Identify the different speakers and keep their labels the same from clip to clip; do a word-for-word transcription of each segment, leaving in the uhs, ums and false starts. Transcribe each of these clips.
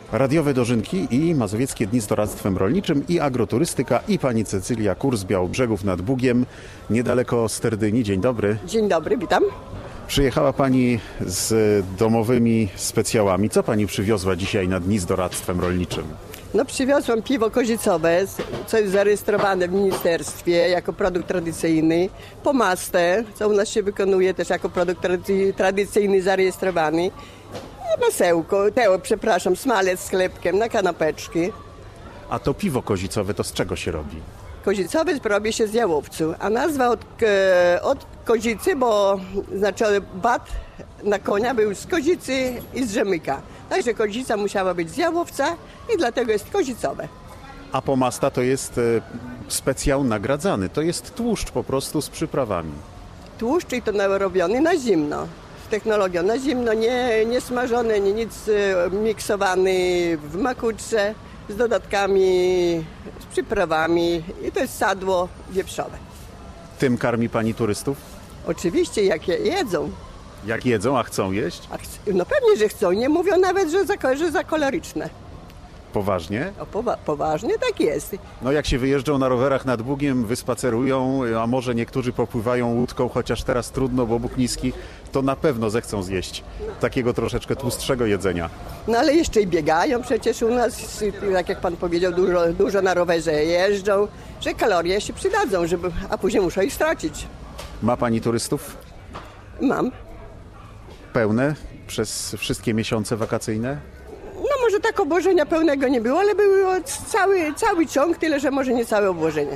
Speaker 1: Radiowe dożynki i Mazowieckie Dni z doradztwem rolniczym i agroturystyka i pani Cecylia Kur z Białobrzegów nad Bugiem, niedaleko Sterdyni. Dzień dobry.
Speaker 2: Dzień dobry, witam.
Speaker 1: Przyjechała pani z domowymi specjałami. Co pani przywiozła dzisiaj na Dni z doradztwem rolniczym?
Speaker 2: No przywiozłam piwo kozicowe, co jest zarejestrowane w ministerstwie jako produkt tradycyjny. Pomastę, co u nas się wykonuje też jako produkt trady- tradycyjny zarejestrowany. Masełko, teo, przepraszam, smalec z chlebkiem na kanapeczki.
Speaker 1: A to piwo kozicowe to z czego się robi?
Speaker 2: Kozicowe robi się z jałowcu, a nazwa od, e, od kozicy, bo znaczy bat na konia był z kozicy i z rzemyka. Także kozica musiała być z jałowca i dlatego jest kozicowe.
Speaker 1: A pomasta to jest e, specjał nagradzany. To jest tłuszcz po prostu z przyprawami.
Speaker 2: Tłuszcz i to robiony na zimno. Z technologią na zimno, nie, nie smażony, nie nic e, miksowany w makutrze z dodatkami, z przyprawami i to jest sadło wieprzowe.
Speaker 1: Tym karmi pani turystów?
Speaker 2: Oczywiście, jak je jedzą.
Speaker 1: Jak jedzą, a chcą jeść?
Speaker 2: A ch- no pewnie, że chcą. Nie mówią nawet, że za, że za koloryczne.
Speaker 1: Poważnie?
Speaker 2: O, powa- poważnie tak jest.
Speaker 1: No jak się wyjeżdżą na rowerach nad Bugiem, wyspacerują, a może niektórzy popływają łódką, chociaż teraz trudno, bo Bóg niski, to na pewno zechcą zjeść takiego troszeczkę tłustszego jedzenia.
Speaker 2: No ale jeszcze i biegają przecież u nas, tak jak pan powiedział, dużo, dużo na rowerze jeżdżą, że kalorie się przydadzą, żeby, a później muszą ich stracić.
Speaker 1: Ma pani turystów
Speaker 2: Mam.
Speaker 1: pełne przez wszystkie miesiące wakacyjne?
Speaker 2: No może tak obłożenia pełnego nie było, ale było cały, cały ciąg, tyle że może nie całe obłożenie.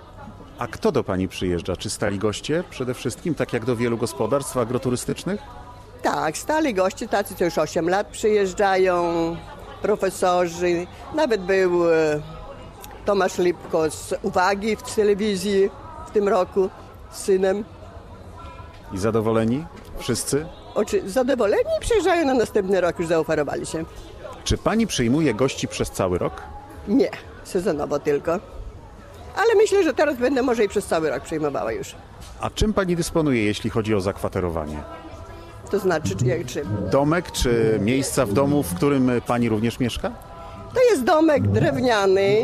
Speaker 1: A kto do pani przyjeżdża? Czy stali goście przede wszystkim, tak jak do wielu gospodarstw agroturystycznych?
Speaker 2: Tak, stali goście, tacy co już osiem lat przyjeżdżają, profesorzy, nawet był e, Tomasz Lipko z Uwagi w telewizji w tym roku z synem.
Speaker 1: I zadowoleni? Wszyscy?
Speaker 2: Oczy, zadowoleni i przyjeżdżają na następny rok, już zaoferowali się.
Speaker 1: Czy pani przyjmuje gości przez cały rok?
Speaker 2: Nie, sezonowo tylko. Ale myślę, że teraz będę może i przez cały rok przyjmowała już.
Speaker 1: A czym pani dysponuje, jeśli chodzi o zakwaterowanie?
Speaker 2: To znaczy, czy, jak, czym?
Speaker 1: Domek czy miejsca w domu, w którym pani również mieszka?
Speaker 2: To jest domek drewniany,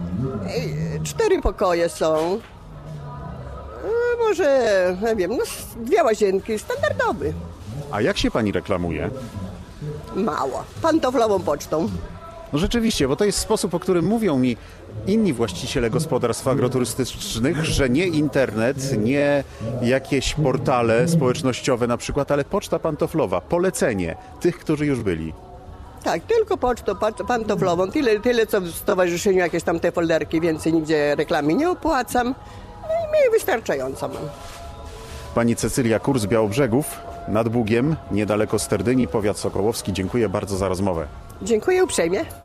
Speaker 2: e, cztery pokoje są. E, Może, nie wiem, no dwie łazienki, standardowy.
Speaker 1: A jak się pani reklamuje?
Speaker 2: Mało. Pantoflową pocztą.
Speaker 1: No rzeczywiście, bo to jest sposób, o którym mówią mi inni właściciele gospodarstw agroturystycznych, że nie internet, nie jakieś portale społecznościowe na przykład, ale poczta pantoflowa, polecenie tych, którzy już byli.
Speaker 2: Tak, tylko pocztą pa- pantoflową. Tyle, tyle, co w stowarzyszeniu jakieś tam te folderki, więcej nigdzie reklamy nie opłacam. No i mi wystarczająco mam.
Speaker 1: Pani Cecylia Kur z Białobrzegów nad Bugiem, niedaleko Sterdyni, powiat sokołowski. Dziękuję bardzo za rozmowę.
Speaker 2: Dziękuję uprzejmie.